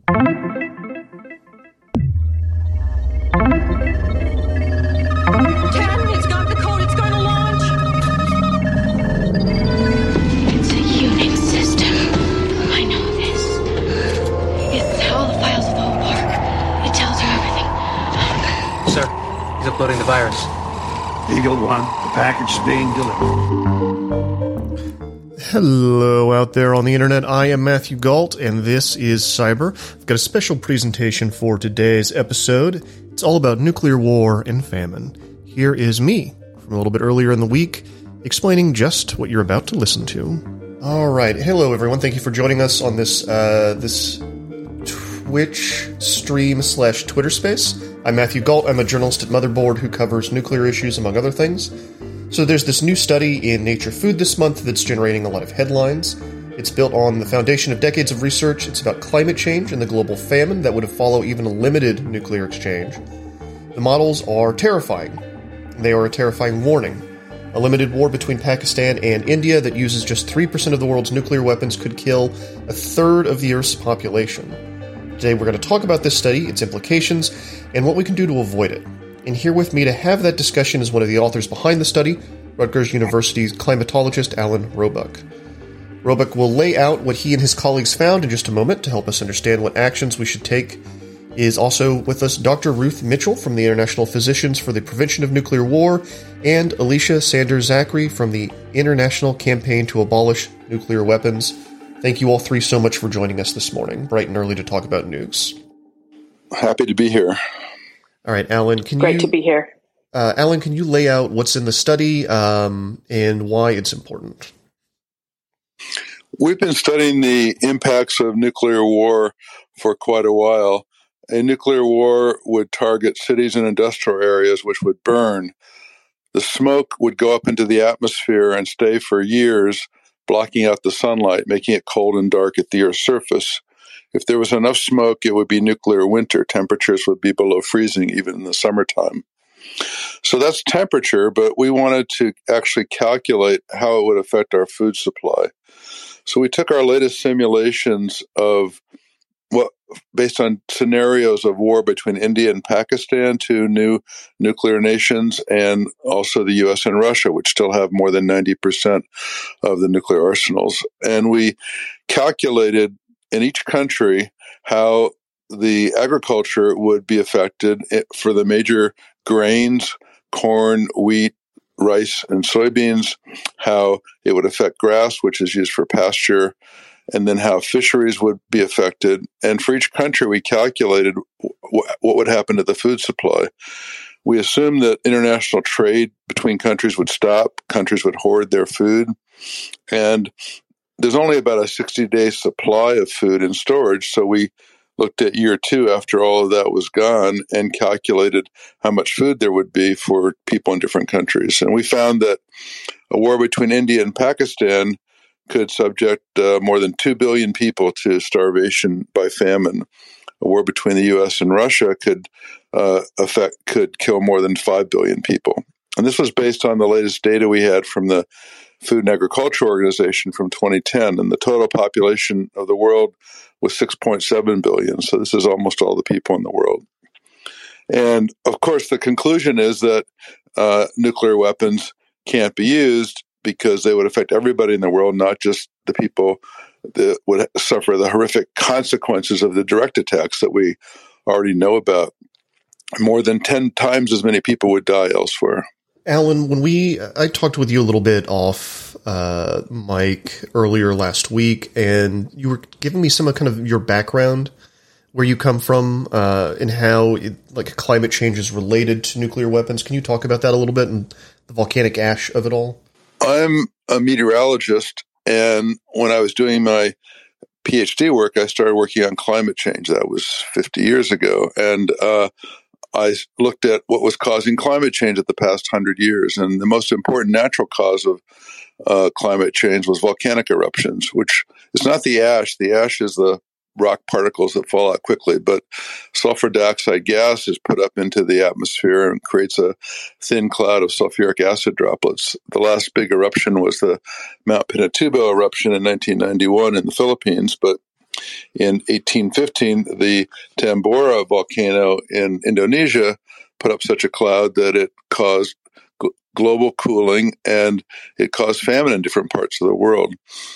It's got the code. It's going to launch. It's a Unix system. I know this. It's all the files of the whole park. It tells you everything. Sir, he's uploading the virus. Eagle 1, the package is being delivered. Hello out there on the internet. I am Matthew Galt, and this is Cyber. I've got a special presentation for today's episode. It's all about nuclear war and famine. Here is me, from a little bit earlier in the week, explaining just what you're about to listen to. Alright, hello everyone. Thank you for joining us on this Twitch stream / Twitter space. I'm Matthew Galt. I'm a journalist at Motherboard who covers nuclear issues, among other things. So there's this new study in Nature Food this month that's generating a lot of headlines. It's built on the foundation of decades of research. It's about climate change and the global famine that would follow even a limited nuclear exchange. The models are terrifying. They are a terrifying warning. A limited war between Pakistan and India that uses just 3% of the world's nuclear weapons could kill a third of the Earth's population. Today we're going to talk about this study, its implications, and what we can do to avoid it. And here with me to have that discussion is one of the authors behind the study, Rutgers University's climatologist Alan Roebuck. Roebuck will lay out what he and his colleagues found in just a moment to help us understand what actions we should take. Is also with us Dr. Ruth Mitchell from the International Physicians for the Prevention of Nuclear War, and Alicia Sanders-Zachary from the International Campaign to Abolish Nuclear Weapons. Thank you all three so much for joining us this morning, bright and early to talk about nukes. Happy to be here. All right, Alan, Great to be here. Alan, can you lay out what's in the study and why it's important? We've been studying the impacts of nuclear war for quite a while. A nuclear war would target cities and industrial areas which would burn. The smoke would go up into the atmosphere and stay for years, blocking out the sunlight, making it cold and dark at the Earth's surface. If there was enough smoke, it would be nuclear winter. Temperatures would be below freezing even in the summertime. So that's temperature, but we wanted to actually calculate how it would affect our food supply. So we took our latest simulations of based on scenarios of war between India and Pakistan, two new nuclear nations, and also the U.S. and Russia, which still have more than 90% of the nuclear arsenals. And we calculated in each country how the agriculture would be affected for the major grains, corn, wheat, rice, and soybeans, how it would affect grass, which is used for pasture, and then how fisheries would be affected. And for each country, we calculated what would happen to the food supply. We assumed that international trade between countries would stop, countries would hoard their food, and there's only about a 60-day supply of food in storage, so we looked at year 2 after all of that was gone and calculated how much food there would be for people in different countries. And we found that a war between India and Pakistan could subject more than 2 billion people to starvation by famine. A war between the U.S. and Russia could kill more than 5 billion people. And this was based on the latest data we had from the Food and Agriculture Organization from 2010, and the total population of the world was 6.7 billion. So this is almost all the people in the world. And of course, the conclusion is that nuclear weapons can't be used because they would affect everybody in the world, not just the people that would suffer the horrific consequences of the direct attacks that we already know about. More than 10 times as many people would die elsewhere. Alan, I talked with you a little bit off mic earlier last week, and you were giving me some kind of your background, where you come from, and how climate change is related to nuclear weapons. Can you talk about that a little bit and the volcanic ash of it all? I'm a meteorologist, and when I was doing my PhD work, I started working on climate change. That was 50 years ago, and I looked at what was causing climate change at the past 100 years, and the most important natural cause of climate change was volcanic eruptions, which is not the ash. The ash is the rock particles that fall out quickly, but sulfur dioxide gas is put up into the atmosphere and creates a thin cloud of sulfuric acid droplets. The last big eruption was the Mount Pinatubo eruption in 1991 in the Philippines, but In 1815, the Tambora volcano in Indonesia put up such a cloud that it caused global cooling and it caused famine in different parts of the world.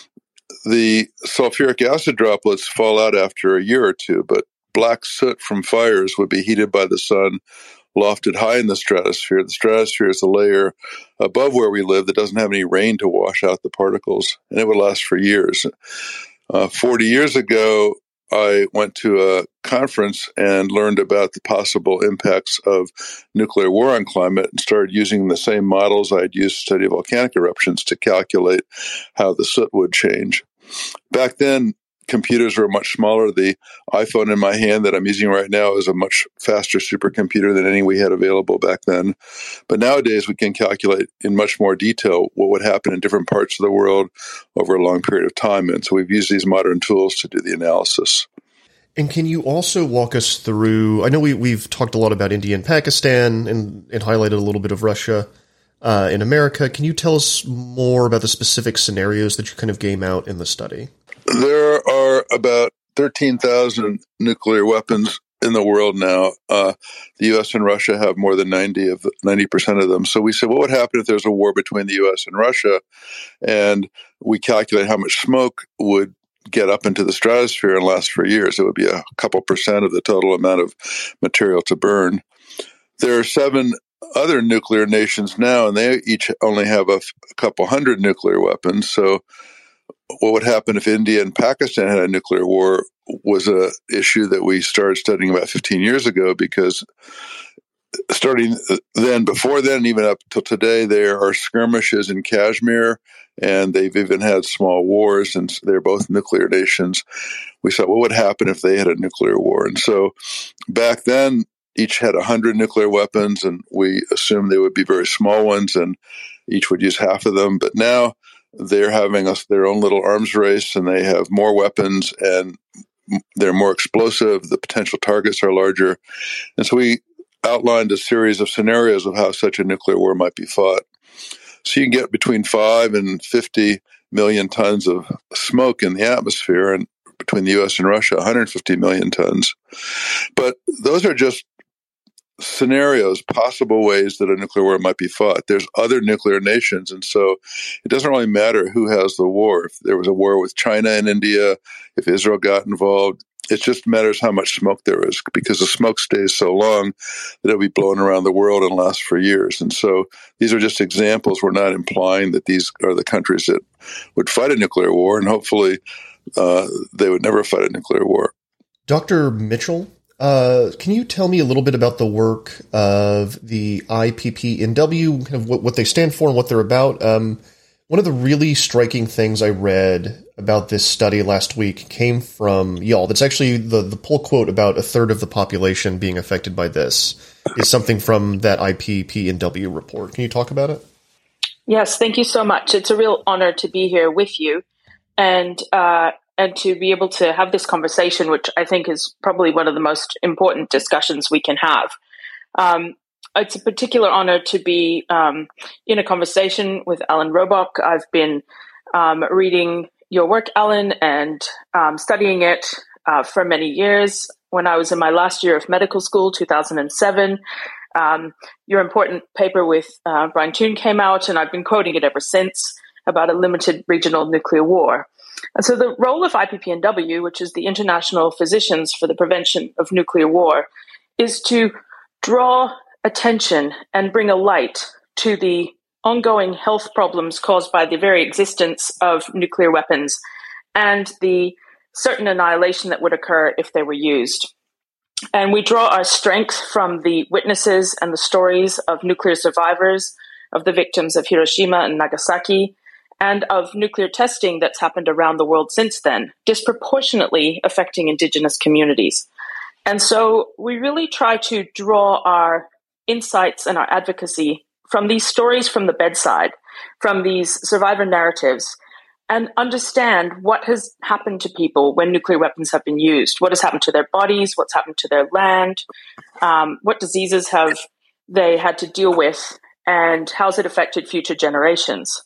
The sulfuric acid droplets fall out after a year or two, but black soot from fires would be heated by the sun, lofted high in the stratosphere. The stratosphere is the layer above where we live that doesn't have any rain to wash out the particles, and it would last for years. 40 years ago, I went to a conference and learned about the possible impacts of nuclear war on climate and started using the same models I'd used to study volcanic eruptions to calculate how the soot would change. Back then, computers were much smaller. The iPhone in my hand that I'm using right now is a much faster supercomputer than any we had available back then. But nowadays, we can calculate in much more detail what would happen in different parts of the world over a long period of time. And so we've used these modern tools to do the analysis. And can you also walk us through, I know we've talked a lot about India and Pakistan and highlighted a little bit of Russia in America. Can you tell us more about the specific scenarios that you kind of game out in the study? There are about 13,000 nuclear weapons in the world now. The U.S. and Russia have more than 90% of them. So we said, what would happen if there's a war between the U.S. and Russia? And we calculate how much smoke would get up into the stratosphere and last for years. It would be a couple percent of the total amount of material to burn. There are 7 other nuclear nations now, and they each only have a couple hundred nuclear weapons. So what would happen if India and Pakistan had a nuclear war was an issue that we started studying about 15 years ago, because starting then, before then, even up till today, there are skirmishes in Kashmir, and they've even had small wars, and they're both nuclear nations. We thought, what would happen if they had a nuclear war? And so back then, each had 100 nuclear weapons, and we assumed they would be very small ones, and each would use half of them. But now they're having their own little arms race, and they have more weapons, and they're more explosive. The potential targets are larger. And so we outlined a series of scenarios of how such a nuclear war might be fought. So you can get between 5 and 50 million tons of smoke in the atmosphere, and between the U.S. and Russia, 150 million tons. But those are just scenarios, possible ways that a nuclear war might be fought. There's other nuclear nations, and so it doesn't really matter who has the war. If there was a war with China and India, if Israel got involved, it just matters how much smoke there is, because the smoke stays so long that it'll be blown around the world and last for years. And so these are just examples. We're not implying that these are the countries that would fight a nuclear war, and hopefully they would never fight a nuclear war. Dr. Mitchell, can you tell me a little bit about the work of the IPPNW, kind of what they stand for and what they're about? One of the really striking things I read about this study last week came from y'all. That's actually the pull quote about 1/3 of the population being affected by this is something from that IPPNW report. Can you talk about it? Yes, thank you so much. It's a real honor to be here with you and to be able to have this conversation, which I think is probably one of the most important discussions we can have. It's a particular honor to be in a conversation with Alan Robock. I've been reading your work, Alan, and studying it for many years. When I was in my last year of medical school, 2007, your important paper with Brian Toon came out, and I've been quoting it ever since, about a limited regional nuclear war. And so the role of IPPNW, which is the International Physicians for the Prevention of Nuclear War, is to draw attention and bring a light to the ongoing health problems caused by the very existence of nuclear weapons and the certain annihilation that would occur if they were used. And we draw our strength from the witnesses and the stories of nuclear survivors, of the victims of Hiroshima and Nagasaki, and of nuclear testing that's happened around the world since then, disproportionately affecting indigenous communities. And so we really try to draw our insights and our advocacy from these stories from the bedside, from these survivor narratives, and understand what has happened to people when nuclear weapons have been used, what has happened to their bodies, what's happened to their land, what diseases have they had to deal with, and how's it affected future generations.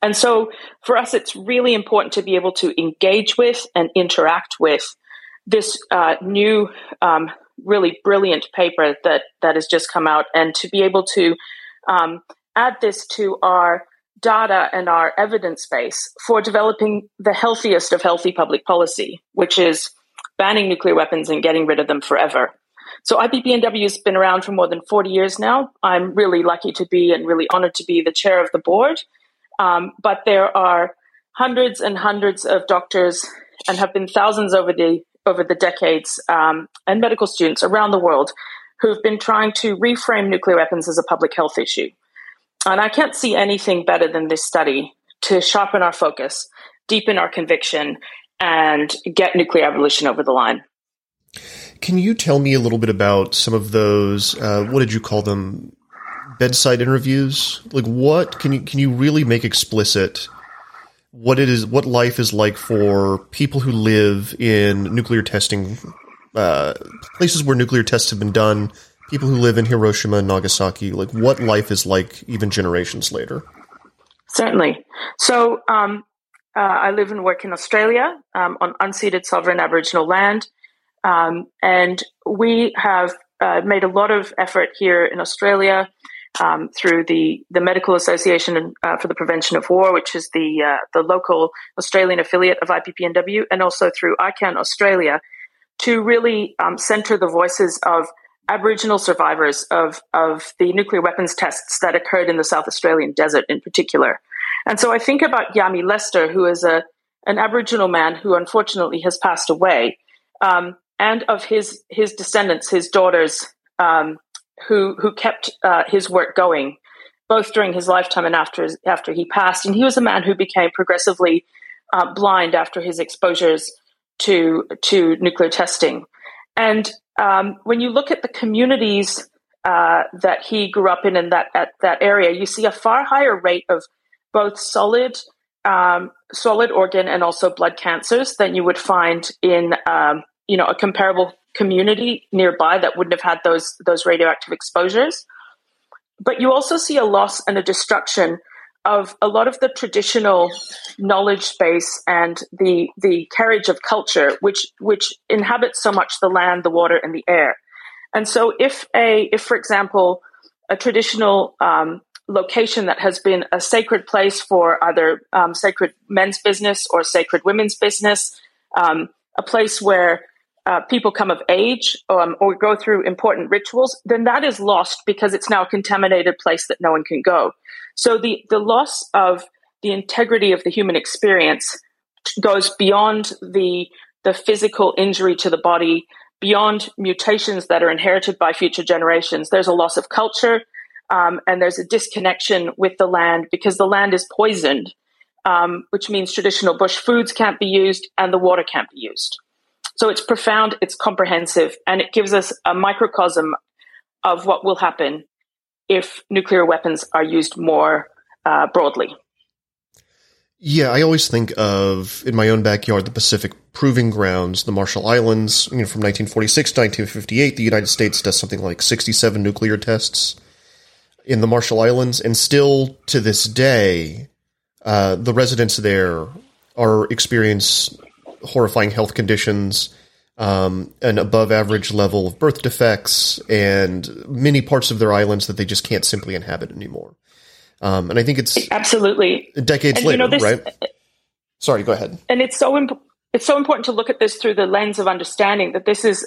And so for us, it's really important to be able to engage with and interact with this new, really brilliant paper that has just come out, and to be able to add this to our data and our evidence base for developing the healthiest of healthy public policy, which is banning nuclear weapons and getting rid of them forever. So IPPNW has been around for more than 40 years now. I'm really lucky to be and really honored to be the chair of the board. But there are hundreds and hundreds of doctors, and have been thousands over the decades, and medical students around the world who've been trying to reframe nuclear weapons as a public health issue. And I can't see anything better than this study to sharpen our focus, deepen our conviction, and get nuclear abolition over the line. Can you tell me a little bit about some of those, what did you call them, bedside interviews? Like, what can you really make explicit what it is, what life is like for people who live in nuclear testing, places where nuclear tests have been done, people who live in Hiroshima and Nagasaki, like what life is like even generations later? Certainly. So I live and work in Australia on unceded sovereign Aboriginal land. And we have made a lot of effort here in Australia through the Medical Association for the Prevention of War, which is the local Australian affiliate of IPPNW, and also through ICANN Australia, to really center the voices of Aboriginal survivors of the nuclear weapons tests that occurred in the South Australian desert in particular. And so I think about Yami Lester, who is an Aboriginal man who unfortunately has passed away, and of his descendants, his daughters, who kept his work going, both during his lifetime and after he passed. And he was a man who became progressively blind after his exposures to nuclear testing. And when you look at the communities that he grew up in that area, you see a far higher rate of both solid organ and also blood cancers than you would find in a comparable community nearby that wouldn't have had those radioactive exposures. But you also see a loss and a destruction of a lot of the traditional knowledge base and the carriage of culture, which inhabits so much the land, the water, and the air. And so if for example, a traditional location that has been a sacred place for either sacred men's business or sacred women's business, a place where people come of age or go through important rituals, then that is lost because it's now a contaminated place that no one can go. So the loss of the integrity of the human experience goes beyond the physical injury to the body, beyond mutations that are inherited by future generations. There's a loss of culture, and there's a disconnection with the land because the land is poisoned, which means traditional bush foods can't be used and the water can't be used. So it's profound, it's comprehensive, and it gives us a microcosm of what will happen if nuclear weapons are used more broadly. Yeah, I always think of, in my own backyard, the Pacific Proving Grounds, the Marshall Islands. From 1946 to 1958, the United States does something like 67 nuclear tests in the Marshall Islands, and still to this day, the residents there experience horrifying health conditions, an above average level of birth defects, and many parts of their islands that they just can't simply inhabit anymore. And I think it's absolutely decades later, right? Sorry, go ahead. And it's so important to look at this through the lens of understanding that this is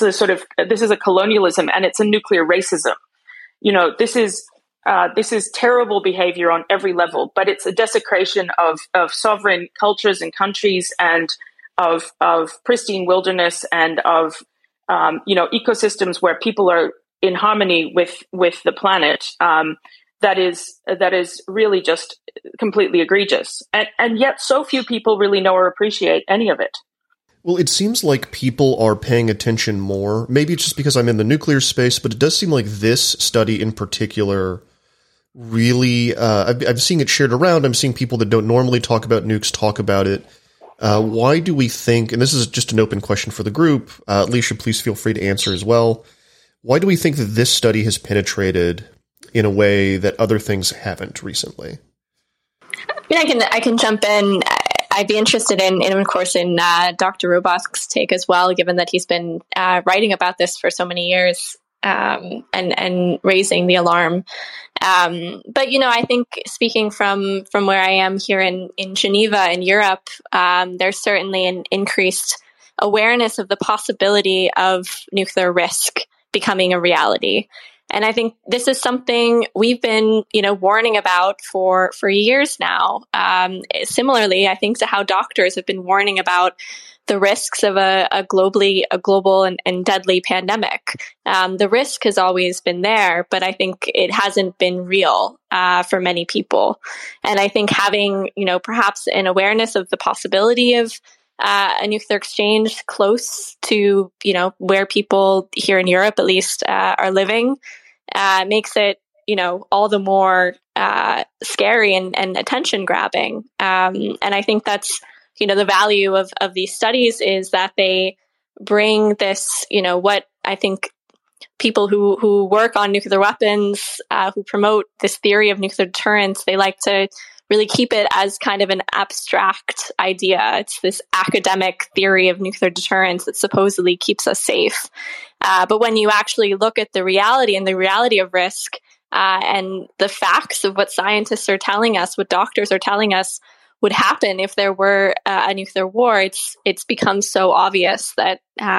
a colonialism and it's a nuclear racism. This is terrible behavior on every level, but it's a desecration of sovereign cultures and countries and of pristine wilderness and of ecosystems where people are in harmony with the planet. That is really just completely egregious, and yet so few people really know or appreciate any of it. Well, it seems like people are paying attention more. Maybe it's just because I'm in the nuclear space, but it does seem like this study in particular really, I'm seeing it shared around. I'm seeing people that don't normally talk about nukes talk about it. Why do we think, and this is just an open question for the group, Alicia, please feel free to answer as well. Why do we think that this study has penetrated in a way that other things haven't recently? I can jump in. I'd be interested in of course, in Dr. Robach's take as well, given that he's been writing about this for so many years and raising the alarm. But, I think speaking from where I am here in Geneva in Europe, there's certainly an increased awareness of the possibility of nuclear risk becoming a reality. And I think this is something we've been, warning about for years now. Similarly, I think to how doctors have been warning about the risks of a global and deadly pandemic. The risk has always been there, but I think it hasn't been real for many people. And I think having, perhaps an awareness of the possibility of a nuclear exchange close to, where people here in Europe, at least, are living, makes it, all the more scary and attention grabbing. And I think that's, the value of these studies is that they bring this, what I think people who work on nuclear weapons, who promote this theory of nuclear deterrence, they like to really keep it as kind of an abstract idea. It's this academic theory of nuclear deterrence that supposedly keeps us safe. But when you actually look at the reality and the reality of risk, and the facts of what scientists are telling us, what doctors are telling us would happen if there were a nuclear war, it's become so obvious that,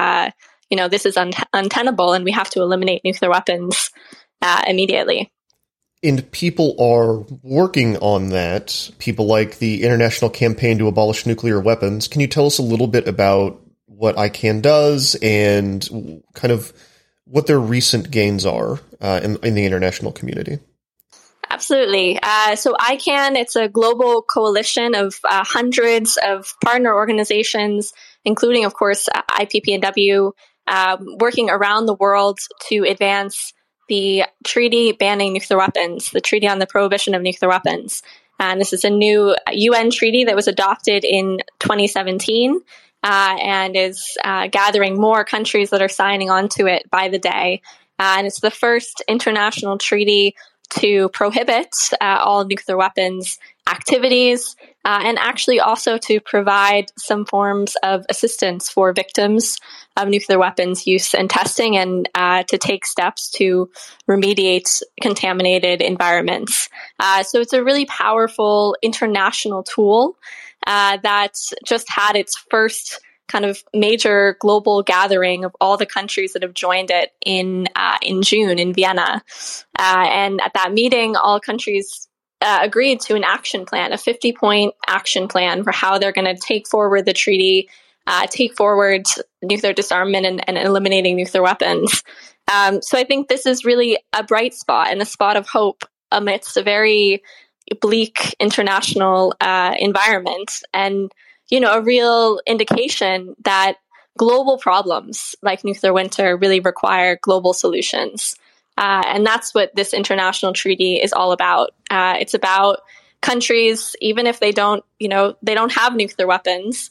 this is untenable and we have to eliminate nuclear weapons immediately. And people are working on that, people like the International Campaign to Abolish Nuclear Weapons. Can you tell us a little bit about what ICAN does and kind of what their recent gains are in the international community? Absolutely. So ICAN, it's a global coalition of hundreds of partner organizations, including, of course, IPPNW, working around the world to advance the treaty banning nuclear weapons, the Treaty on the Prohibition of Nuclear Weapons. And this is a new UN treaty that was adopted in 2017 and is gathering more countries that are signing on to it by the day. And it's the first international treaty to prohibit all nuclear weapons activities, and actually also to provide some forms of assistance for victims of nuclear weapons use and testing, and to take steps to remediate contaminated environments. So it's a really powerful international tool that just had its first kind of major global gathering of all the countries that have joined it in June in Vienna. And at that meeting, all countries agreed to an action plan, a 50-point action plan for how they're going to take forward the treaty, take forward nuclear disarmament and eliminating nuclear weapons. So I think this is really a bright spot and a spot of hope amidst a very bleak international environment, and a real indication that global problems like nuclear winter really require global solutions. And that's what this international treaty is all about. It's about countries, even if they don't have nuclear weapons,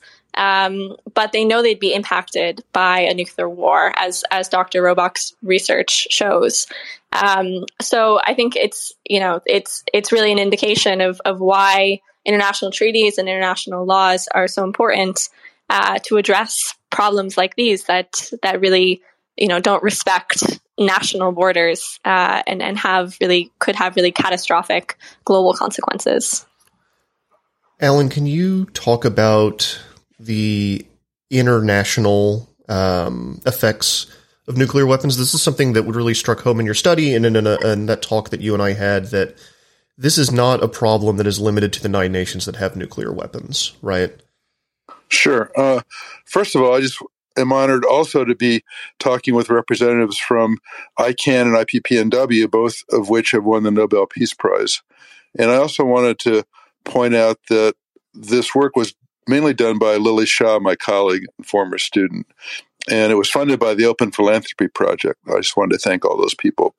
but they know they'd be impacted by a nuclear war, as Dr. Robach's research shows. So I think it's really an indication of why international treaties and international laws are so important to address problems like these that really don't respect national borders and could have really catastrophic global consequences. Alan, can you talk about the international effects of nuclear weapons? This is something that would really struck home in your study and in that talk that you and I had, that this is not a problem that is limited to the 9 nations that have nuclear weapons, right? Sure. First of all, I just am honored also to be talking with representatives from ICAN and IPPNW, both of which have won the Nobel Peace Prize. And I also wanted to point out that this work was mainly done by Lily Shaw, my colleague and former student, and it was funded by the Open Philanthropy Project. I just wanted to thank all those people.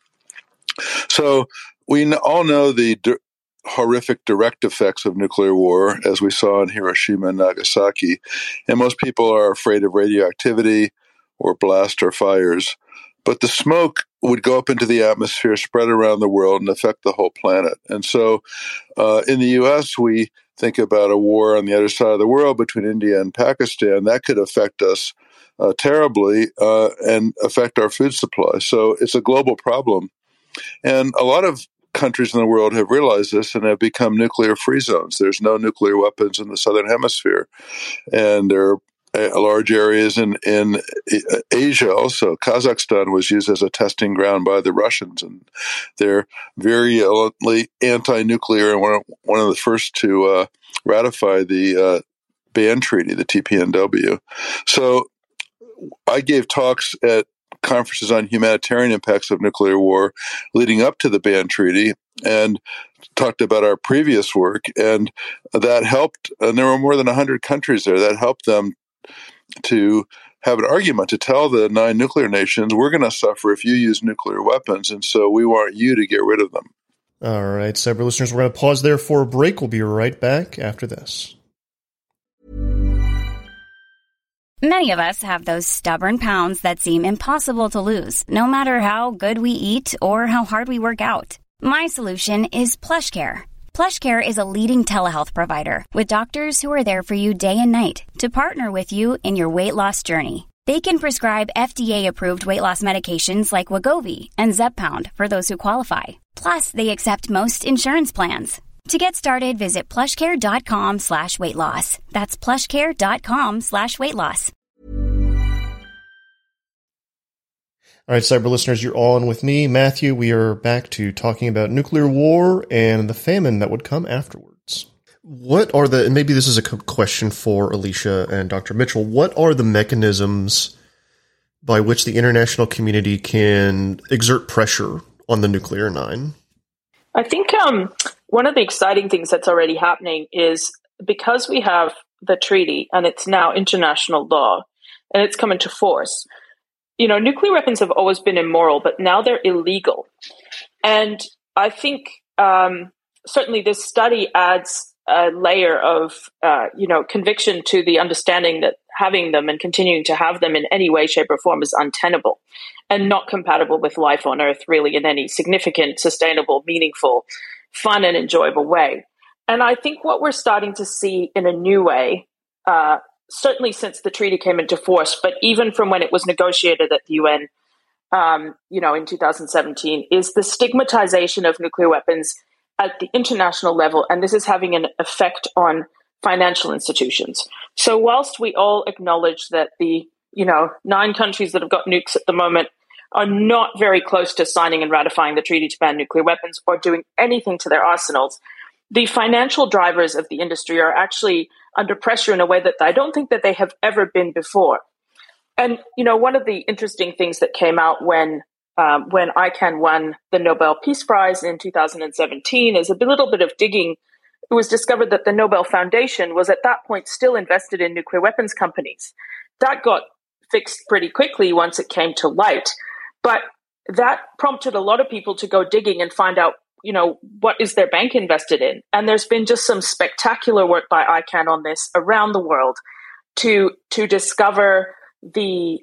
So we all know the horrific direct effects of nuclear war, as we saw in Hiroshima and Nagasaki, and most people are afraid of radioactivity or blast or fires. but the smoke would go up into the atmosphere, spread around the world, and affect the whole planet. And so in the U.S., we think about a war on the other side of the world between India and Pakistan. That could affect us terribly and affect our food supply. So it's a global problem. And a lot of countries in the world have realized this and have become nuclear-free zones. There's no nuclear weapons in the Southern Hemisphere. And there are large areas in Asia also. Kazakhstan was used as a testing ground by the Russians, and they're virulently anti-nuclear and one of the first to ratify the ban treaty, the TPNW. So I gave talks at conferences on humanitarian impacts of nuclear war leading up to the ban treaty and talked about our previous work, and that helped. And there were more than 100 countries there. That helped them to have an argument to tell the 9 nuclear nations, we're going to suffer if you use nuclear weapons, and so we want you to get rid of them. All right, cyber listeners, we're going to pause there for a break. We'll be right back after this. Many of us have those stubborn pounds that seem impossible to lose, no matter how good we eat or how hard we work out. My solution is PlushCare. PlushCare is a leading telehealth provider with doctors who are there for you day and night to partner with you in your weight loss journey. They can prescribe FDA-approved weight loss medications like Wegovy and Zepbound for those who qualify. Plus, they accept most insurance plans. To get started, visit plushcare.com/weightloss. That's plushcare.com/weightloss. All right, cyber listeners, you're on with me, Matthew. We are back to talking about nuclear war and the famine that would come afterwards. What are and maybe this is a question for Alicia and Dr. Mitchell, what are the mechanisms by which the international community can exert pressure on the nuclear 9? I think one of the exciting things that's already happening is because we have the treaty and it's now international law and it's come into force. You know, nuclear weapons have always been immoral, but now they're illegal. And I think certainly this study adds a layer of, conviction to the understanding that having them and continuing to have them in any way, shape, or form is untenable and not compatible with life on Earth really in any significant, sustainable, meaningful, fun, and enjoyable way. And I think what we're starting to see in a new way, certainly since the treaty came into force, but even from when it was negotiated at the UN, in 2017, is the stigmatization of nuclear weapons at the international level. And this is having an effect on financial institutions. So whilst we all acknowledge that the 9 countries that have got nukes at the moment are not very close to signing and ratifying the treaty to ban nuclear weapons or doing anything to their arsenals, the financial drivers of the industry are actually under pressure in a way that I don't think that they have ever been before. And, one of the interesting things that came out when ICANN won the Nobel Peace Prize in 2017 is a little bit of digging. It was discovered that the Nobel Foundation was at that point still invested in nuclear weapons companies. That got fixed pretty quickly once it came to light. But that prompted a lot of people to go digging and find out, what is their bank invested in? And there's been just some spectacular work by ICANN on this around the world to discover the,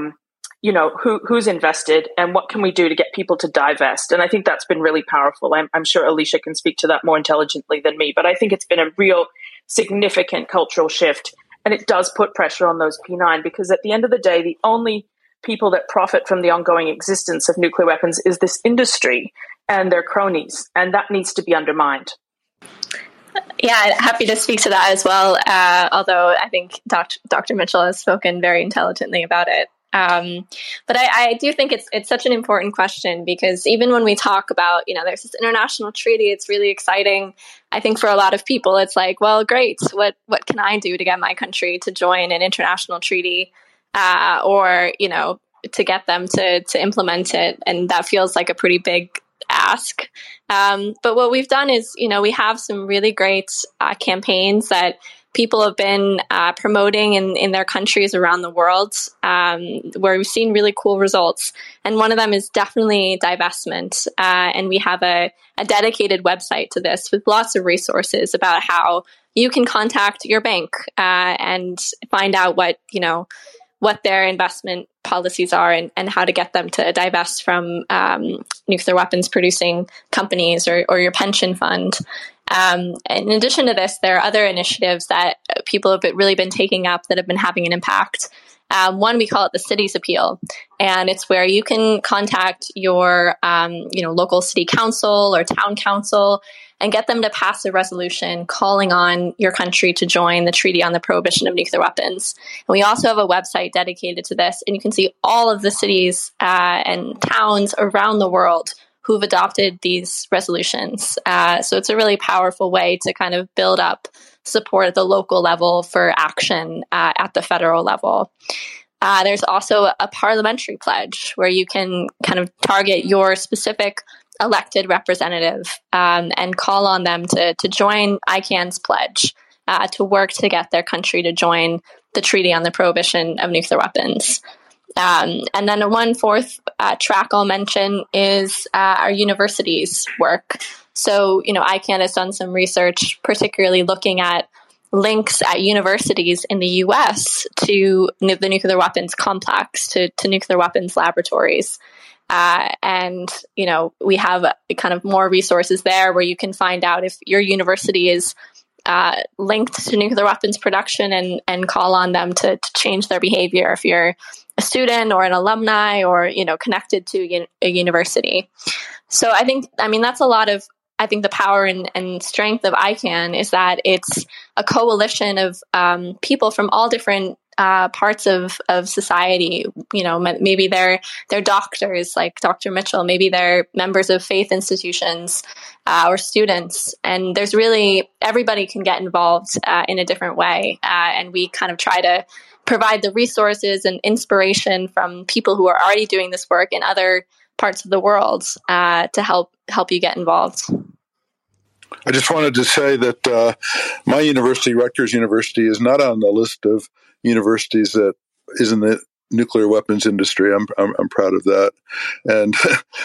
who's invested and what can we do to get people to divest. And I think that's been really powerful. I'm sure Alicia can speak to that more intelligently than me, but I think it's been a real significant cultural shift. And it does put pressure on those P9 because at the end of the day, the only people that profit from the ongoing existence of nuclear weapons is this industry and their cronies, and that needs to be undermined. Yeah, happy to speak to that as well, although I think Dr. Mitchell has spoken very intelligently about it. But I do think it's such an important question because even when we talk about, there's this international treaty, it's really exciting. I think for a lot of people, it's like, well, great. What can I do to get my country to join an international treaty or, to get them to implement it? And that feels like a pretty big ask. But what we've done is, we have some really great campaigns that people have been promoting in their countries around the world, where we've seen really cool results. And one of them is definitely divestment. And we have a dedicated website to this with lots of resources about how you can contact your bank and find out what their investment policies are and how to get them to divest from nuclear weapons producing companies or your pension fund. In addition to this, there are other initiatives that people have really been taking up that have been having an impact. One, we call it the Cities Appeal, and it's where you can contact your local city council or town council and get them to pass a resolution calling on your country to join the Treaty on the Prohibition of Nuclear Weapons. And we also have a website dedicated to this, and you can see all of the cities and towns around the world who've adopted these resolutions. So it's a really powerful way to kind of build up support at the local level for action at the federal level. There's also a parliamentary pledge where you can kind of target your specific elected representative and call on them to join ICANN's pledge to work to get their country to join the Treaty on the Prohibition of Nuclear Weapons. And then one fourth track I'll mention is our universities' work. So, ICANN has done some research, particularly looking at links at universities in the U.S. to the nuclear weapons complex, to nuclear weapons laboratories. And we have kind of more resources there where you can find out if your university is linked to nuclear weapons production and call on them to change their behavior if you're a student or an alumni or, connected to a university. So that's a lot of, the power and strength of ICANN is that it's a coalition of people from all different parts of society. Maybe they're doctors like Dr. Mitchell, maybe they're members of faith institutions or students. And there's really, everybody can get involved in a different way. And we kind of try to provide the resources and inspiration from people who are already doing this work in other parts of the world to help you get involved. I just wanted to say that my university, Rutgers University, is not on the list of universities that is in the nuclear weapons industry. I'm proud of that. And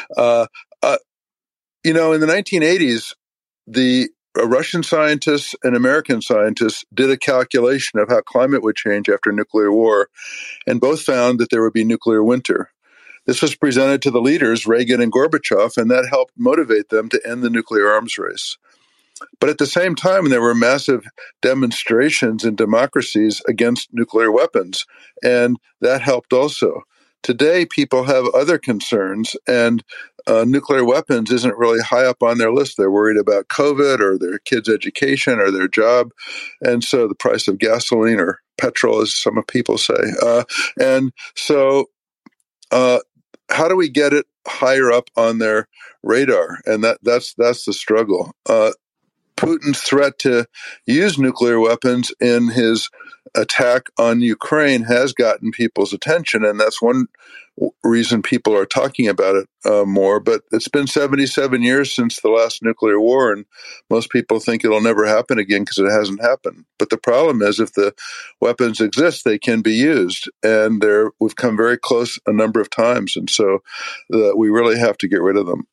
in the 1980s, the Russian scientists and American scientists did a calculation of how climate would change after nuclear war, and both found that there would be nuclear winter. This was presented to the leaders, Reagan and Gorbachev, and that helped motivate them to end the nuclear arms race. But at the same time, there were massive demonstrations in democracies against nuclear weapons, and that helped also. Today, people have other concerns, and nuclear weapons isn't really high up on their list. They're worried about COVID or their kids' education or their job, and so the price of gasoline or petrol, as some people say. And so how do we get it higher up on their radar? And that's the struggle. Putin's threat to use nuclear weapons in his attack on Ukraine has gotten people's attention, and that's one reason people are talking about it more. But it's been 77 years since the last nuclear war, and most people think it'll never happen again because it hasn't happened. But the problem is, if the weapons exist, they can be used, and we've come very close a number of times, and so we really have to get rid of them.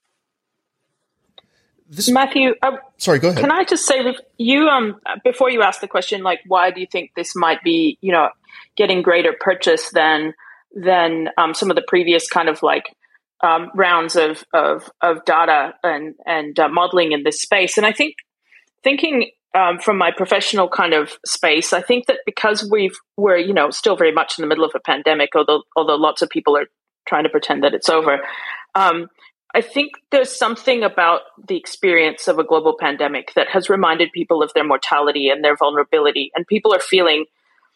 Matthew, sorry, go ahead. Can I just say, you before you ask the question, like, why do you think this might be, getting greater purchase than some of the previous kind of rounds of data and modeling in this space? And I think thinking from my professional kind of space, I think that because we're still very much in the middle of a pandemic, although lots of people are trying to pretend that it's over. I think there's something about the experience of a global pandemic that has reminded people of their mortality and their vulnerability, and people are feeling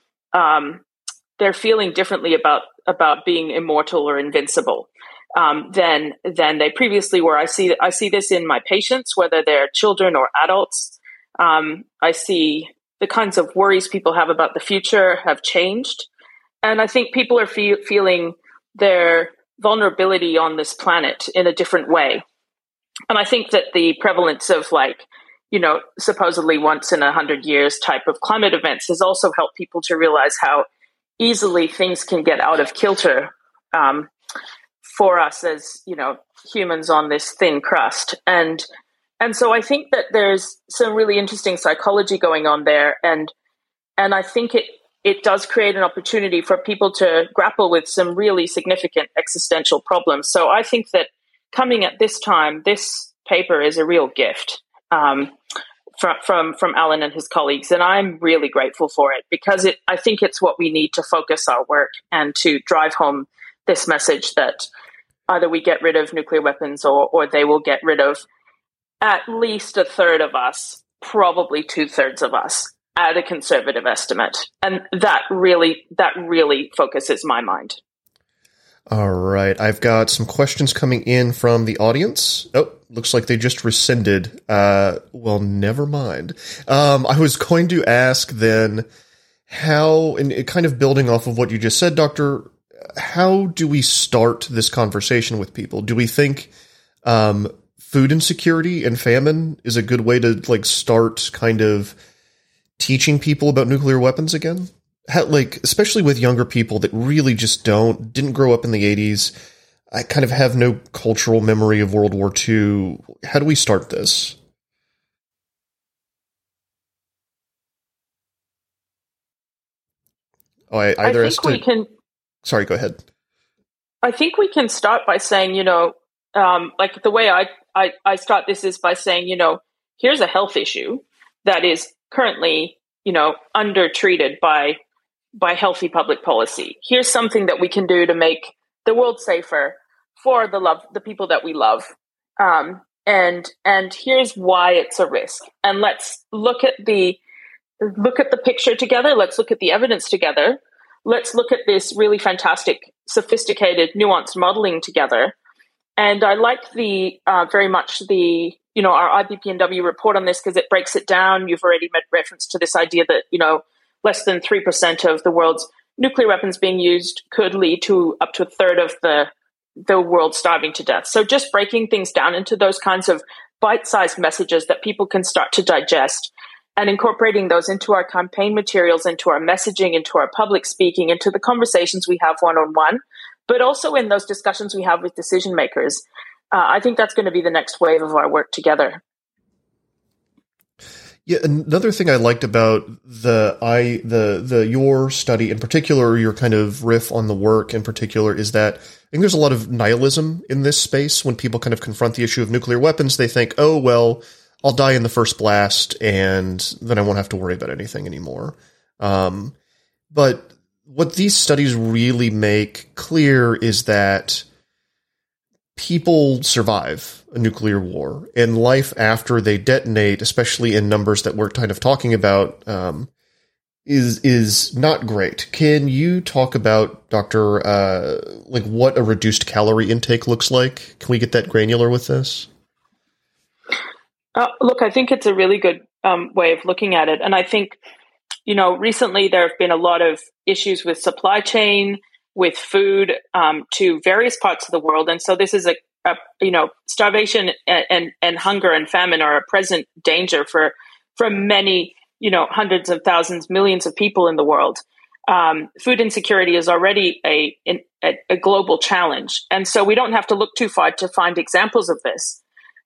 differently about being immortal or invincible than they previously were. I see this in my patients, whether they're children or adults. I see the kinds of worries people have about the future have changed, and I think people are feeling their vulnerability on this planet in a different way. And I think that the prevalence of supposedly once in 100 years type of climate events has also helped people to realize how easily things can get out of kilter for us as, humans on this thin crust. And so I think that there's some really interesting psychology going on there. And I think it does create an opportunity for people to grapple with some really significant existential problems. So I think that coming at this time, this paper is a real gift from Alan and his colleagues, and I'm really grateful for it because I think it's what we need to focus our work and to drive home this message that either we get rid of nuclear weapons or they will get rid of at least a third of us, probably 2/3 of us, at a conservative estimate. And that really focuses my mind. All right. I've got some questions coming in from the audience. Oh, looks like they just rescinded. Well, never mind. I was going to ask then how, and kind of building off of what you just said, Doctor, how do we start this conversation with people? Do we think food insecurity and famine is a good way to start kind of teaching people about nuclear weapons again? How, especially with younger people that really just didn't grow up in the 80s. I kind of have no cultural memory of World War II. How do we start this? Oh, I think we can. Sorry, go ahead. I think we can start by saying, the way I start this is by saying, here's a health issue that is currently, undertreated by healthy public policy. Here's something that we can do to make the world safer for the people that we love. And here's why it's a risk. And let's look at the picture together. Let's look at the evidence together. Let's look at this really fantastic, sophisticated, nuanced modeling together. And I like very much our IPPNW report on this because it breaks it down. You've already made reference to this idea that, less than 3% of the world's nuclear weapons being used could lead to up to a third of the world starving to death. So just breaking things down into those kinds of bite-sized messages that people can start to digest and incorporating those into our campaign materials, into our messaging, into our public speaking, into the conversations we have one-on-one, but also in those discussions we have with decision makers. I think that's going to be the next wave of our work together. Yeah, another thing I liked about your study in particular, your kind of riff on the work in particular, is that I think there's a lot of nihilism in this space. When people kind of confront the issue of nuclear weapons, they think, oh, well, I'll die in the first blast and then I won't have to worry about anything anymore. But what these studies really make clear is that people survive a nuclear war, and life after they detonate, especially in numbers that we're kind of talking about, is not great. Can you talk about, Doctor, what a reduced calorie intake looks like? Can we get that granular with this? Look, I think it's a really good way of looking at it. And I think, recently there have been a lot of issues with supply chain, with food to various parts of the world. And so this is starvation and hunger and famine are a present danger for many, hundreds of thousands, millions of people in the world. Food insecurity is already a global challenge. And so we don't have to look too far to find examples of this.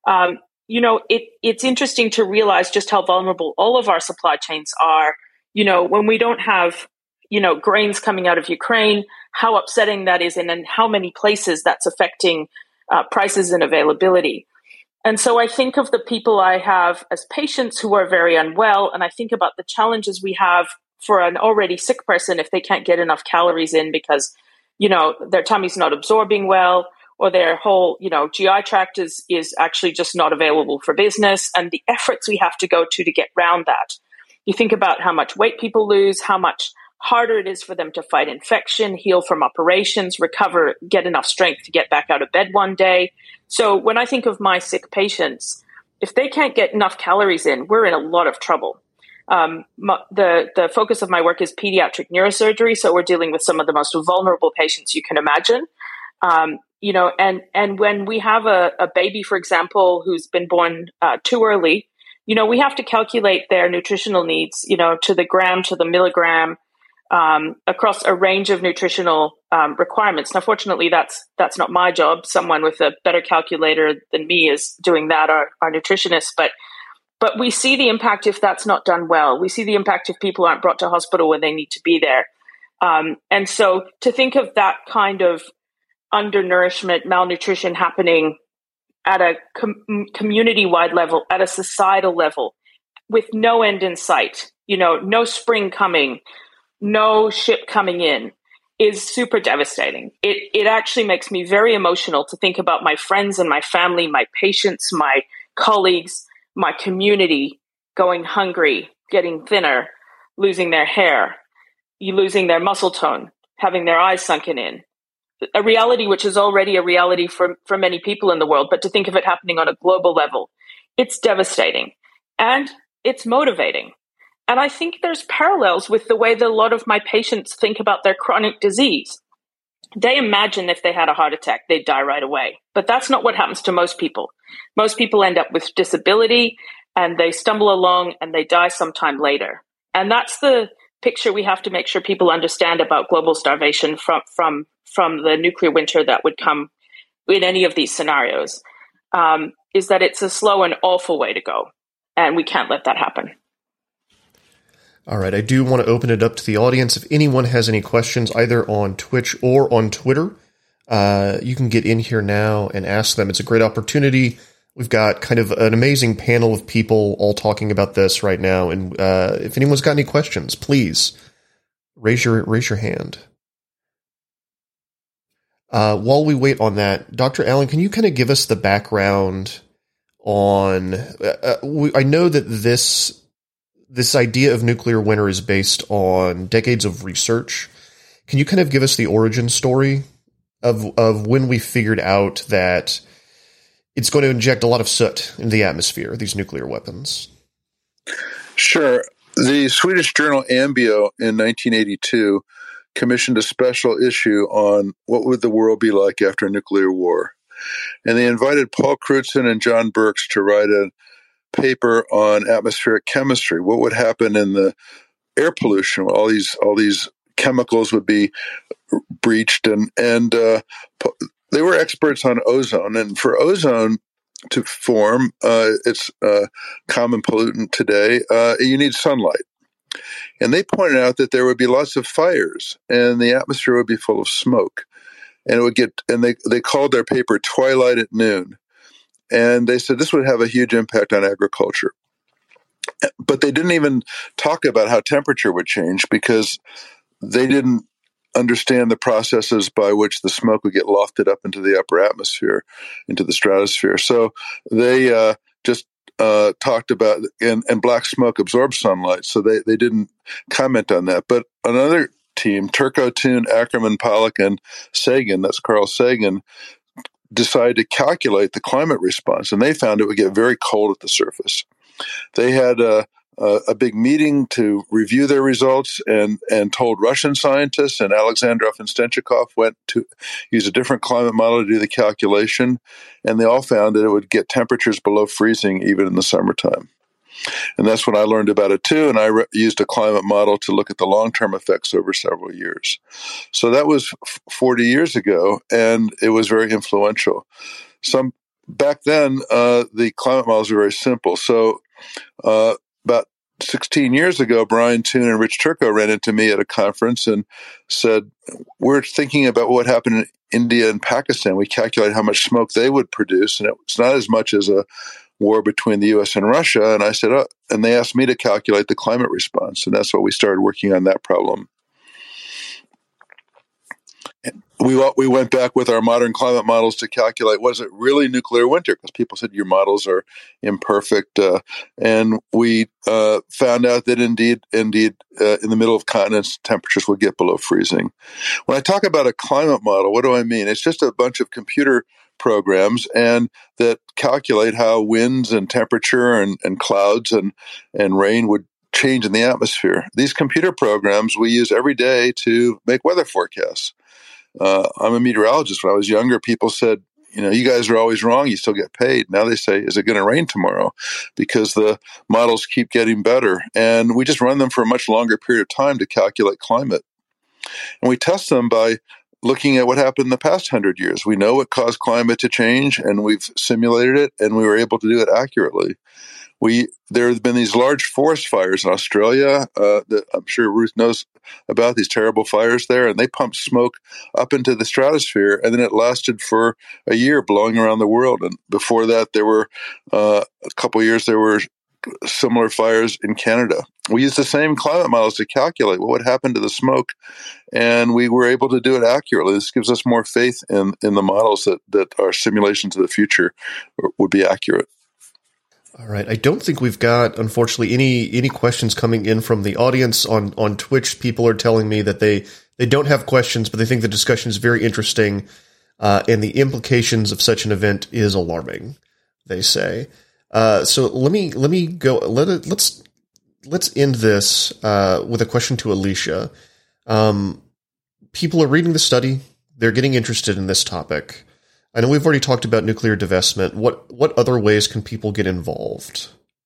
It's interesting to realize just how vulnerable all of our supply chains are. When we don't have, grains coming out of Ukraine, how upsetting that is, and in how many places that's affecting prices and availability. And so I think of the people I have as patients who are very unwell, and I think about the challenges we have for an already sick person if they can't get enough calories in because, their tummy's not absorbing well, or their whole, GI tract is actually just not available for business, and the efforts we have to go to get around that. You think about how much weight people lose, how much harder it is for them to fight infection, heal from operations, recover, get enough strength to get back out of bed one day. So when I think of my sick patients, if they can't get enough calories in, we're in a lot of trouble. The focus of my work is pediatric neurosurgery, so we're dealing with some of the most vulnerable patients you can imagine. And when we have a baby, for example, who's been born too early, we have to calculate their nutritional needs, to the gram, to the milligram, across a range of nutritional requirements. Now, fortunately, that's not my job. Someone with a better calculator than me is doing that, our nutritionist. But But we see the impact if that's not done well. We see the impact if people aren't brought to hospital when they need to be there. And so to think of that kind of undernourishment, malnutrition happening at a community-wide level, at a societal level, with no end in sight, no spring coming, no ship coming in, is super devastating. It actually makes me very emotional to think about my friends and my family, my patients, my colleagues, my community going hungry, getting thinner, losing their hair, losing their muscle tone, having their eyes sunken in. A reality which is already a reality for many people in the world, but to think of it happening on a global level, it's devastating and it's motivating. And I think there's parallels with the way that a lot of my patients think about their chronic disease. They imagine if they had a heart attack, they'd die right away. But that's not what happens to most people. Most people end up with disability and they stumble along and they die sometime later. And that's the picture we have to make sure people understand about global starvation from the nuclear winter that would come in any of these scenarios, is that it's a slow and awful way to go. And we can't let that happen. All right, I do want to open it up to the audience. If anyone has any questions, either on Twitch or on Twitter, you can get in here now and ask them. It's a great opportunity. We've got kind of an amazing panel of people all talking about this right now. And if anyone's got any questions, please raise your hand. While we wait on that, Dr. Allen, can you kind of give us the background on... I know that this idea of nuclear winter is based on decades of research. Can you kind of give us the origin story of when we figured out that it's going to inject a lot of soot into the atmosphere, these nuclear weapons? Sure. The Swedish journal Ambio in 1982 commissioned a special issue on what would the world be like after a nuclear war. And they invited Paul Crutzen and John Birx to write a paper on atmospheric chemistry. What would happen in the air pollution? All these chemicals would be breached, and they were experts on ozone. And for ozone to form, it's a common pollutant today. You need sunlight. And they pointed out that there would be lots of fires, and the atmosphere would be full of smoke. And it would get. And they called their paper "Twilight at Noon." And they said this would have a huge impact on agriculture. But they didn't even talk about how temperature would change because they didn't understand the processes by which the smoke would get lofted up into the upper atmosphere, into the stratosphere. So they just talked about, and black smoke absorbs sunlight, so they didn't comment on that. But another team, Turco, Toon, Ackerman, Pollack, and Sagan, that's Carl Sagan, decided to calculate the climate response, and they found it would get very cold at the surface. They had a big meeting to review their results and told Russian scientists, and Alexandrov and Stenchikov went to use a different climate model to do the calculation, and they all found that it would get temperatures below freezing even in the summertime. And that's when I learned about it too, and I used a climate model to look at the long-term effects over several years. So that was 40 years ago, and it was very influential. Back then, the climate models were very simple. So about 16 years ago, Brian Toon and Rich Turco ran into me at a conference and said, we're thinking about what happened in India and Pakistan. We calculated how much smoke they would produce, and it's not as much as a war between the U.S. and Russia. And I said, and they asked me to calculate the climate response. And that's what we started working on that problem. We went back with our modern climate models to calculate, was it really nuclear winter? Because people said your models are imperfect. And we found out that indeed, in the middle of continents, temperatures would get below freezing. When I talk about a climate model, what do I mean? It's just a bunch of computer programs and that calculate how winds and temperature and clouds and rain would change in the atmosphere. These computer programs we use every day to make weather forecasts. I'm a meteorologist. When I was younger, people said, you guys are always wrong. You still get paid. Now they say, is it going to rain tomorrow? Because the models keep getting better. And we just run them for a much longer period of time to calculate climate. And we test them by looking at what happened in the past 100 years. We know what caused climate to change, and we've simulated it, and we were able to do it accurately. there have been these large forest fires in Australia that I'm sure Ruth knows about, these terrible fires there, and they pumped smoke up into the stratosphere, and then it lasted for a year, blowing around the world. And before that, there were a couple of years there were similar fires in Canada. We used the same climate models to calculate what would happen to the smoke, and we were able to do it accurately. This gives us more faith in the models that our simulations of the future would be accurate. All right. I don't think we've got, unfortunately, any questions coming in from the audience on Twitch. People are telling me that they don't have questions, but they think the discussion is very interesting, and the implications of such an event is alarming, they say. So let me go. Let's end this with a question to Alicia. People are reading the study; they're getting interested in this topic. I know we've already talked about nuclear divestment. What other ways can people get involved?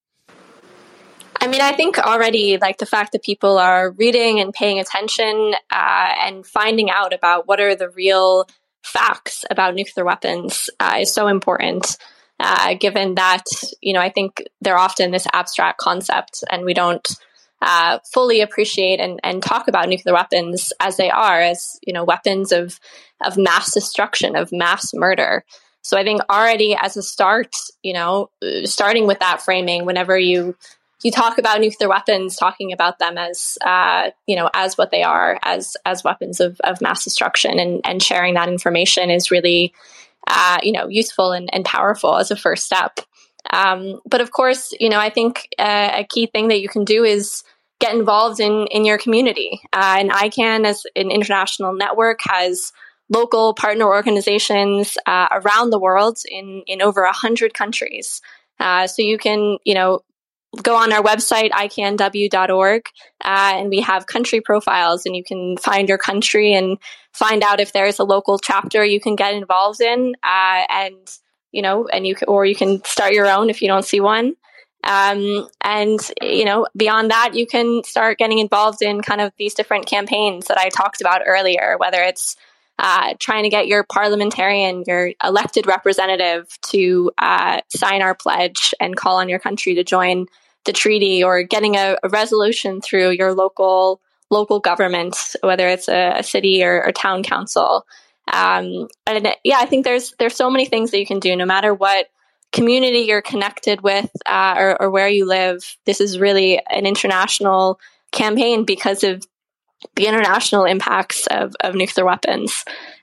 I mean, I think already, like, the fact that people are reading and paying attention and finding out about what are the real facts about nuclear weapons is so important. Given that, I think they're often this abstract concept, and we don't fully appreciate and talk about nuclear weapons as they are, as, weapons of mass destruction, of mass murder. So I think already as a start, starting with that framing, whenever you talk about nuclear weapons, talking about them as, as what they are, as weapons of mass destruction, and sharing that information is really useful and powerful as a first step. But of course, I think a key thing that you can do is get involved in your community. And ICANN, as an international network, has local partner organizations around the world in over 100 countries. So you can, go on our website, icanw.org, and we have country profiles, and you can find your country and find out if there's a local chapter you can get involved in, and you can start your own if you don't see one. And beyond that, you can start getting involved in kind of these different campaigns that I talked about earlier, whether it's trying to get your parliamentarian, your elected representative to sign our pledge and call on your country to join the treaty, or getting a resolution through your local government, whether it's a city or town council. I think there's so many things that you can do, no matter what community you're connected with or where you live. This is really an international campaign because of the international impacts of nuclear weapons.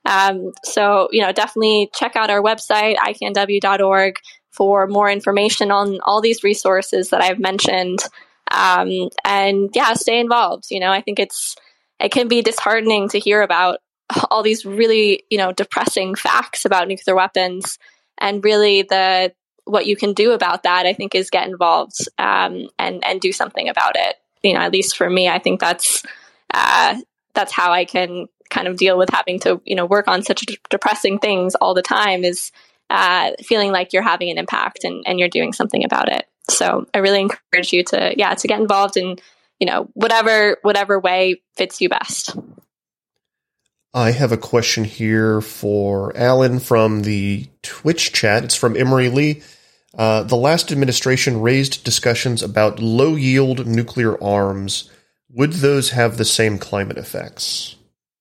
So definitely check out our website, icanw.org, for more information on all these resources that I've mentioned. Stay involved. I think it can be disheartening to hear about all these really, depressing facts about nuclear weapons, and really what you can do about that, I think, is get involved and do something about it. At least for me, I think that's how I can kind of deal with having to, work on such depressing things all the time, is feeling like you're having an impact and you're doing something about it. So I really encourage you to get involved in, whatever way fits you best. I have a question here for Alan from the Twitch chat. It's from Emery Lee. The last administration raised discussions about low-yield nuclear arms. Would those have the same climate effects?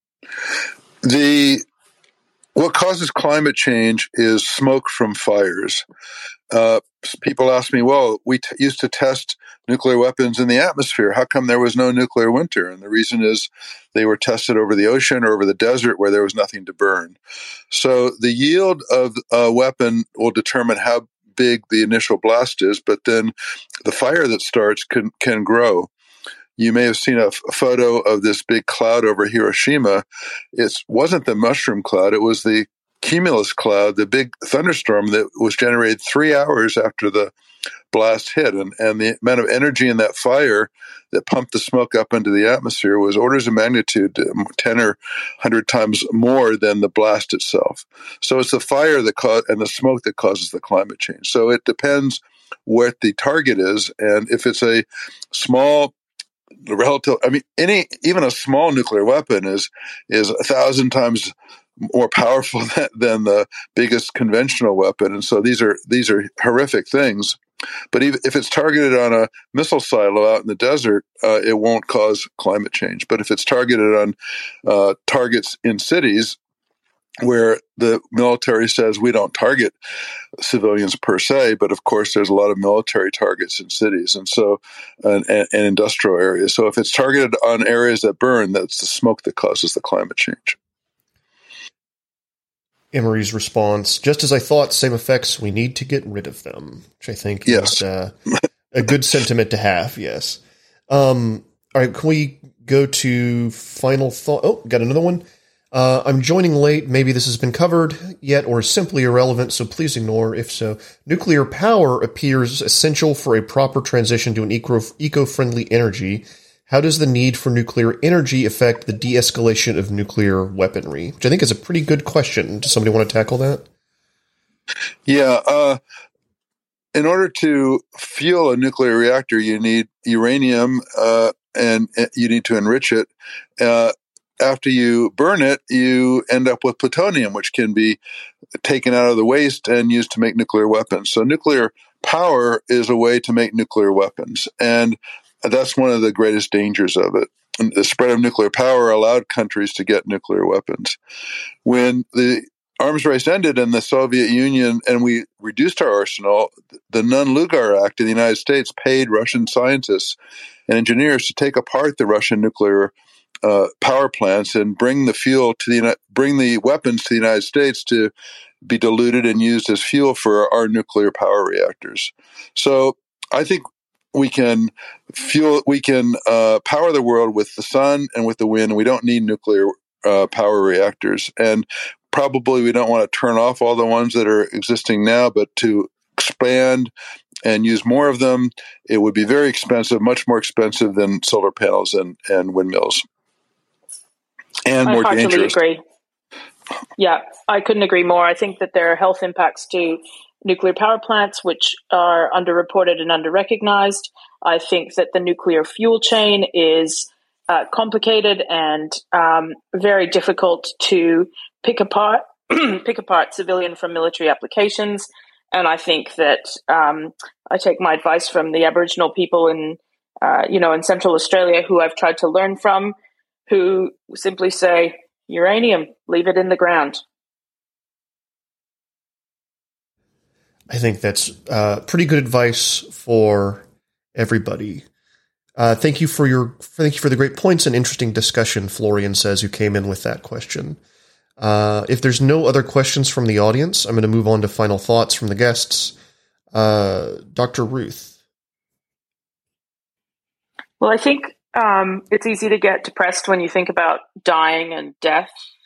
What causes climate change is smoke from fires. People ask me, well, we used to test nuclear weapons in the atmosphere. How come there was no nuclear winter? And the reason is they were tested over the ocean or over the desert where there was nothing to burn. So the yield of a weapon will determine how big the initial blast is, but then the fire that starts can grow. You may have seen a photo of this big cloud over Hiroshima. It wasn't the mushroom cloud. It was the cumulus cloud, the big thunderstorm that was generated 3 hours after the blast hit. And the amount of energy in that fire that pumped the smoke up into the atmosphere was orders of magnitude 10 or 100 times more than the blast itself. So it's the fire and the smoke that causes the climate change. So it depends what the target is. And if it's a small even a small nuclear weapon is 1,000 times more powerful than the biggest conventional weapon, and so these are horrific things. But if it's targeted on a missile silo out in the desert, it won't cause climate change. But if it's targeted on targets in cities where the military says we don't target civilians per se, but of course there's a lot of military targets in cities and industrial areas. So if it's targeted on areas that burn, that's the smoke that causes the climate change. Emery's response, just as I thought, same effects, we need to get rid of them, which I think is a good sentiment to have, yes. All right, can we go to final thought? Oh, got another one. I'm joining late. Maybe this has been covered yet or is simply irrelevant, so please ignore. If so, nuclear power appears essential for a proper transition to an eco-friendly energy. How does the need for nuclear energy affect the de-escalation of nuclear weaponry? Which I think is a pretty good question. Does somebody want to tackle that? Yeah. In order to fuel a nuclear reactor, you need uranium and you need to enrich it. After you burn it, you end up with plutonium, which can be taken out of the waste and used to make nuclear weapons. So nuclear power is a way to make nuclear weapons. And that's one of the greatest dangers of it. And the spread of nuclear power allowed countries to get nuclear weapons. When the arms race ended in the Soviet Union and we reduced our arsenal, the Nunn-Lugar Act in the United States paid Russian scientists and engineers to take apart the Russian nuclear power plants and bring the weapons to the United States to be diluted and used as fuel for our nuclear power reactors. So I think we can power the world with the sun and with the wind, and we don't need nuclear power reactors. And probably we don't want to turn off all the ones that are existing now, but to expand and use more of them, it would be very expensive, much more expensive than solar panels and windmills. And more dangerous. I agree. Yeah, I couldn't agree more. I think that there are health impacts to nuclear power plants, which are underreported and underrecognized. I think that the nuclear fuel chain is complicated and very difficult to pick apart civilian from military applications. And I think that I take my advice from the Aboriginal people in Central Australia, who I've tried to learn from, who simply say, uranium, leave it in the ground. I think that's pretty good advice for everybody. Thank you for the great points and interesting discussion, Florian says, who came in with that question. If there's no other questions from the audience, I'm going to move on to final thoughts from the guests. Dr. Ruth. Well, I think it's easy to get depressed when you think about dying and death.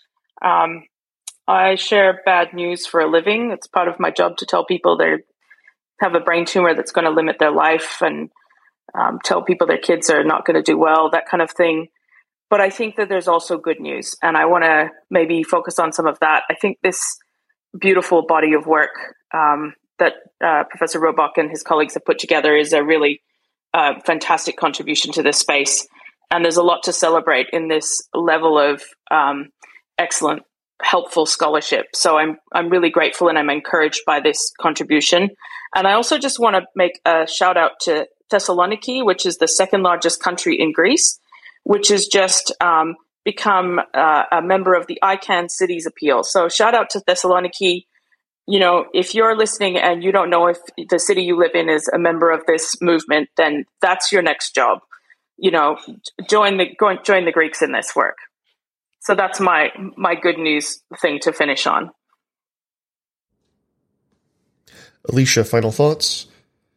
I share bad news for a living. It's part of my job to tell people they have a brain tumor that's going to limit their life and tell people their kids are not going to do well, that kind of thing. But I think that there's also good news, and I want to maybe focus on some of that. I think this beautiful body of work that Professor Robach and his colleagues have put together is a really fantastic contribution to this space. And there's a lot to celebrate in this level of excellent, helpful scholarship. So I'm really grateful and I'm encouraged by this contribution. And I also just want to make a shout out to Thessaloniki, which is the second largest country in Greece, which has just become a member of the ICANN Cities Appeal. So shout out to Thessaloniki. You know, if you're listening and you don't know if the city you live in is a member of this movement, then that's your next job. You know, join the Greeks in this work. So that's my good news thing to finish on. Alicia, final thoughts?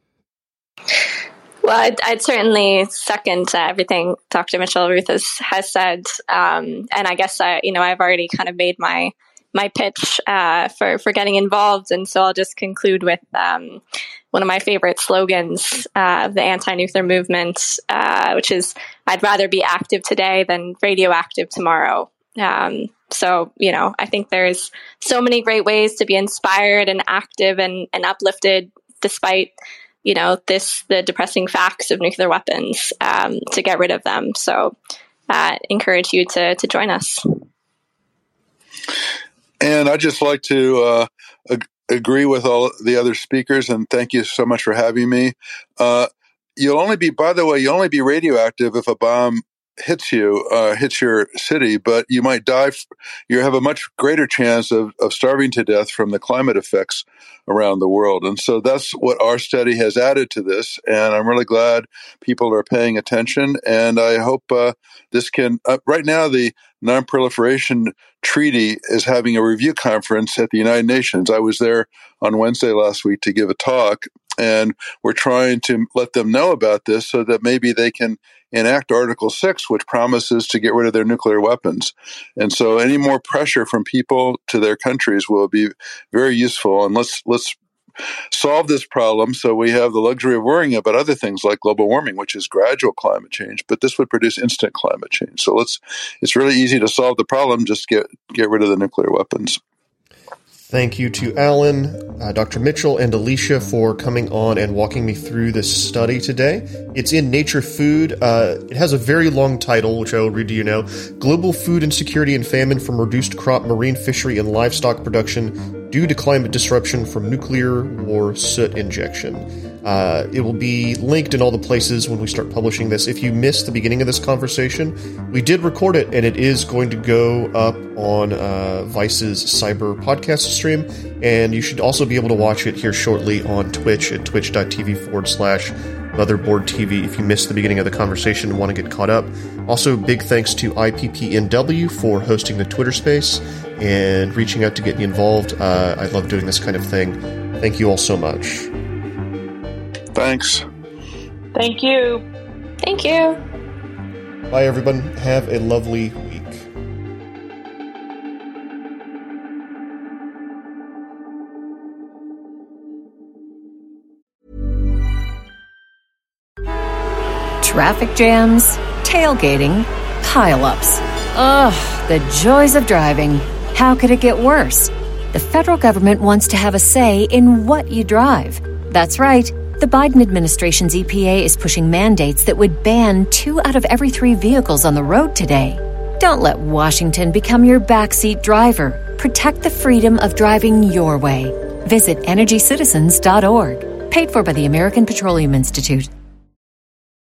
Well, I'd certainly second everything Dr. Mitchell Ruth has said. And I guess, I've already kind of made my pitch for getting involved. And so I'll just conclude with one of my favorite slogans of the anti-nuclear movement, which is, I'd rather be active today than radioactive tomorrow. So, I think there's so many great ways to be inspired and active and uplifted despite, the depressing facts of nuclear weapons, to get rid of them. So encourage you to join us. And I'd just like to agree with all the other speakers, and thank you so much for having me. You'll only be radioactive if a bomb hits your city, but you might die. You have a much greater chance of starving to death from the climate effects around the world. And so that's what our study has added to this. And I'm really glad people are paying attention. And I hope this can, right now, the Non-Proliferation Treaty is having a review conference at the United Nations. I was there on Wednesday last week to give a talk, and we're trying to let them know about this so that maybe they can enact Article 6, which promises to get rid of their nuclear weapons. And so any more pressure from people to their countries will be very useful. And let's solve this problem so we have the luxury of worrying about other things like global warming, which is gradual climate change, but this would produce instant climate change. So it's really easy to solve the problem, just get rid of the nuclear weapons. Thank you to Alan, Dr. Mitchell, and Alicia for coming on and walking me through this study today. It's in Nature Food. It has a very long title, which I will read to you now. Global Food Insecurity and Famine from Reduced Crop, Marine Fishery, and Livestock Production Due to Climate Disruption from Nuclear War Soot Injection. It will be linked in all the places when we start publishing this. If you missed the beginning of this conversation, we did record it, and it is going to go up on Vice's Cyber podcast stream, and you should also be able to watch it here shortly on Twitch at twitch.tv/MotherboardTV if you missed the beginning of the conversation and want to get caught up. Also, big thanks to IPPNW for hosting the Twitter space and reaching out to get me involved. I love doing this kind of thing. Thank you all so much. Thanks. Thank you. Thank you. Bye, everyone. Have a lovely week. Traffic jams, tailgating, pile-ups. Ugh, the joys of driving. How could it get worse? The federal government wants to have a say in what you drive. That's right. The Biden administration's EPA is pushing mandates that would ban 2 out of every 3 vehicles on the road today. Don't let Washington become your backseat driver. Protect the freedom of driving your way. Visit EnergyCitizens.org. Paid for by the American Petroleum Institute.